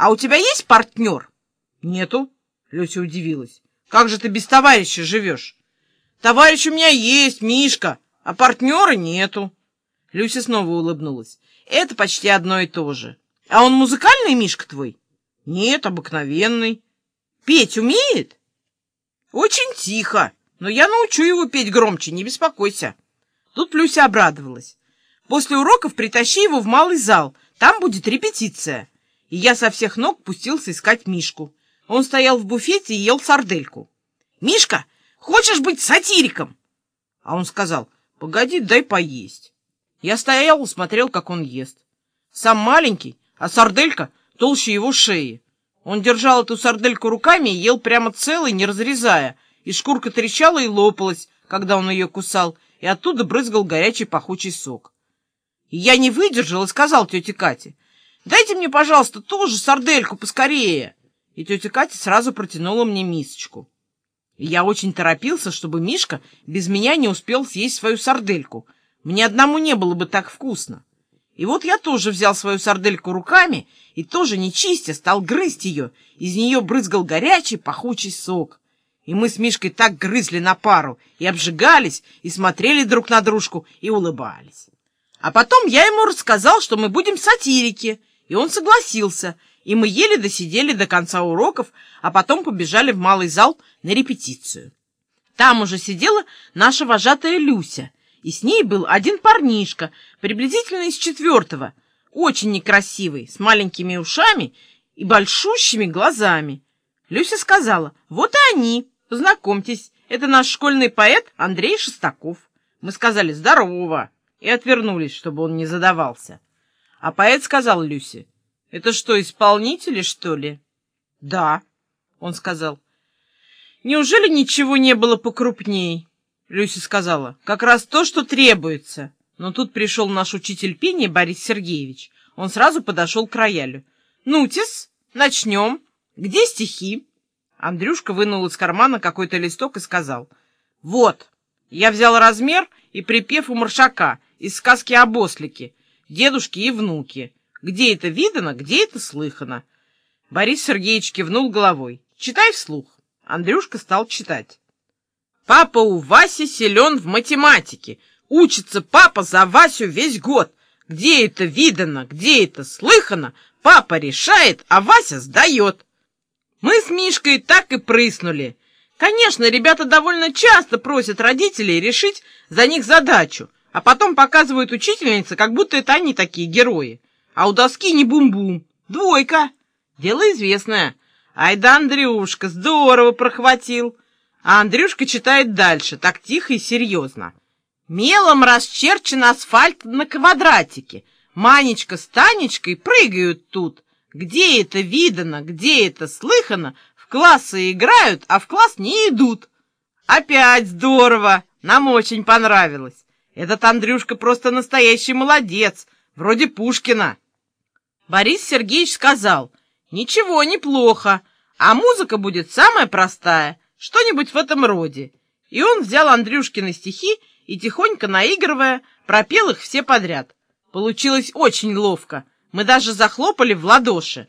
А у тебя есть партнер? Нету, Люся удивилась. Как же ты без товарища живешь? Товарищ у меня есть, Мишка, а партнера нету. Люся снова улыбнулась. Это почти одно и то же. А он музыкальный, Мишка твой? Нет, обыкновенный. Петь умеет? Очень тихо, но я научу его петь громче, не беспокойся. Тут Люся обрадовалась. После уроков притащи его в малый зал, там будет репетиция. И я со всех ног пустился искать Мишку. Он стоял в буфете и ел сардельку. «Мишка, хочешь быть сатириком?» А он сказал: «Погоди, дай поесть». Я стоял и смотрел, как он ест. Сам маленький, а сарделька толще его шеи. Он держал эту сардельку руками и ел прямо целый, не разрезая, и шкурка трещала и лопалась, когда он ее кусал, и оттуда брызгал горячий пахучий сок. И я не выдержал и сказал тете Кате: «Дайте мне, пожалуйста, тоже сардельку поскорее». И тетя Катя сразу протянула мне мисочку. И я очень торопился, чтобы Мишка без меня не успел съесть свою сардельку. Мне одному не было бы так вкусно. И вот я тоже взял свою сардельку руками и тоже, не чистя, стал грызть ее. Из нее брызгал горячий пахучий сок. И мы с Мишкой так грызли на пару, и обжигались, и смотрели друг на дружку, и улыбались. А потом я ему рассказал, что мы будем сатирики, и он согласился, и мы еле досидели до конца уроков, а потом побежали в малый зал на репетицию. Там уже сидела наша вожатая Люся, и с ней был один парнишка, приблизительно из 4-го, очень некрасивый, с маленькими ушами и большущими глазами. Люся сказала: «Вот и они, познакомьтесь, это наш школьный поэт Андрей Шестаков». Мы сказали «Здорово» и отвернулись, чтобы он не задавался. А поэт сказал Люсе: «Это что, исполнители, что ли?» «Да», — он сказал. «Неужели ничего не было покрупней?» Люся сказала: «Как раз то, что требуется». Но тут пришел наш учитель пения Борис Сергеевич. Он сразу подошел к роялю. «Ну-тес, начнем. Где стихи?» Андрюшка вынул из кармана какой-то листок и сказал: «Вот, я взял размер и припев у Маршака из сказки об ослике, дедушке и внуке. Где это видано, где это слыхано?» Борис Сергеевич кивнул головой. «Читай вслух». Андрюшка стал читать. «Папа у Васи силен в математике. Учится папа за Васю весь год. Где это видано, где это слыхано, папа решает, а Вася сдает». Мы с Мишкой так и прыснули. Конечно, ребята довольно часто просят родителей решить за них задачу, а потом показывают учительнице, как будто это они такие герои. А у доски не бум-бум, 2. Дело известное. Ай да Андрюшка, здорово прохватил. А Андрюшка читает дальше, так тихо и серьезно. Мелом расчерчен асфальт на квадратике. Манечка с Танечкой прыгают тут. Где это видано, где это слыхано, в классы играют, а в класс не идут. Опять здорово, нам очень понравилось. Этот Андрюшка просто настоящий молодец, вроде Пушкина. Борис Сергеевич сказал: «Ничего, неплохо, а музыка будет самая простая, что-нибудь в этом роде». И он взял Андрюшкины стихи и, тихонько наигрывая, пропел их все подряд. Получилось очень ловко, мы даже захлопали в ладоши.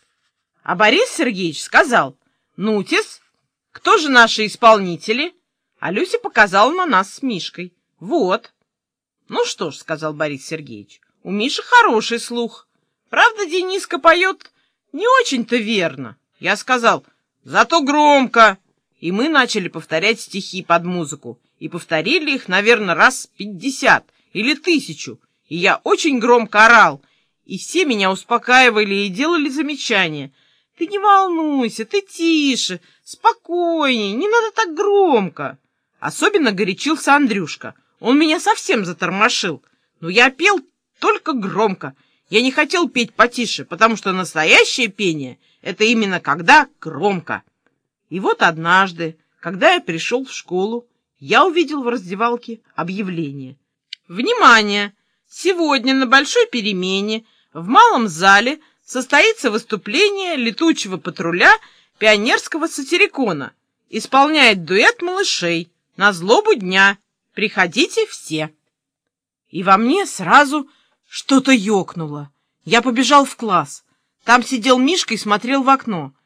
А Борис Сергеевич сказал: «Ну-тес, кто же наши исполнители?» А Люся показала на нас с Мишкой. «Вот». «Ну что ж», — сказал Борис Сергеевич, — «у Миши хороший слух. Правда, Дениска поет не очень-то верно». Я сказал: «Зато громко». И мы начали повторять стихи под музыку. И повторили их, наверное, раз 50 или 1000. И я очень громко орал. И все меня успокаивали и делали замечания. «Ты не волнуйся, ты тише, спокойней, не надо так громко». Особенно горячился Андрюшка. Он меня совсем затормошил. Но я пел только громко. Я не хотел петь потише, потому что настоящее пение — это именно когда громко. И вот однажды, когда я пришел в школу, я увидел в раздевалке объявление. «Внимание! Сегодня на большой перемене в малом зале состоится выступление летучего патруля пионерского сатирикона. Исполняет дуэт малышей на злобу дня. Приходите все». И во мне сразу что-то ёкнуло. Я побежал в класс. Там сидел Мишка и смотрел в окно.